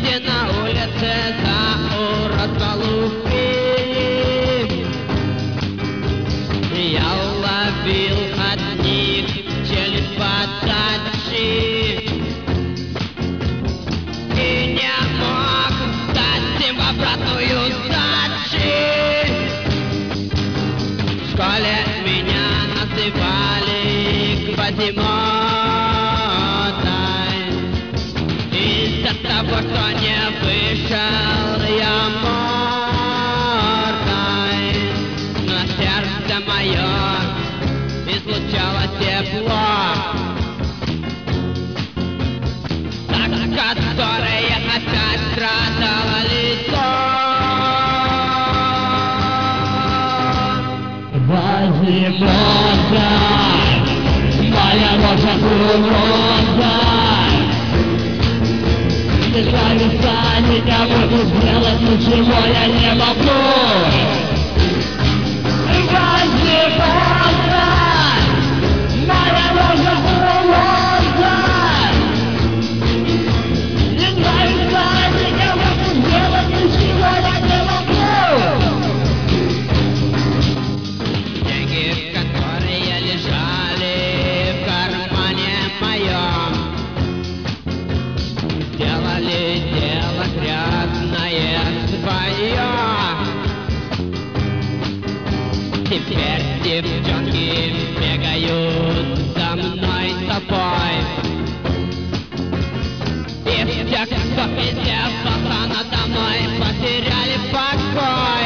Девки на улице заурок лупили. Я уловил от них челюсть подачи и не мог дать им в обратную сдачи. В школе меня называли Квазимодой из-за того, что не вышел я мордой, но сердце мое излучало тепло, за которое опять страдало лицо. Квазимода, моя рожа урода, не нравится никому не сделать ничего я не могу. Квазимода, моя рожа урода, не нравится никому не сделать ничего я не могу. Деньги, которые лежали в кармане моем, сделали дело грязное свое. Теперь девчонки бегают за мной тобой. И все, кто издевался надо мной, потеряли покой.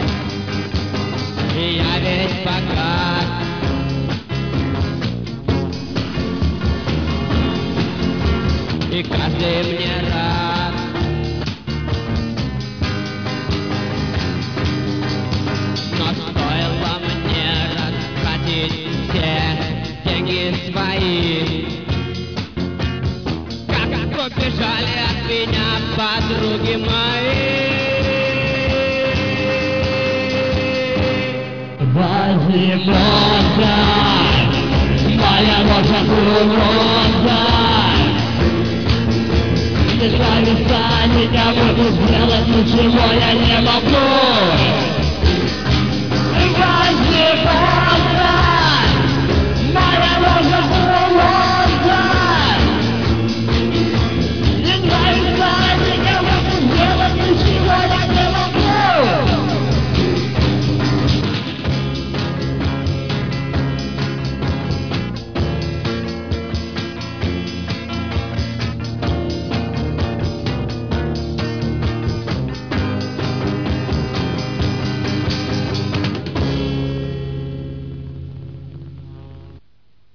И я ведь богат, и каждый мне рад. Но стоило мне растратить все деньги свои, как убежали от меня подруги мои. Квазимода, моя рожа урода, не нравится никому не сделать ничего я не могу.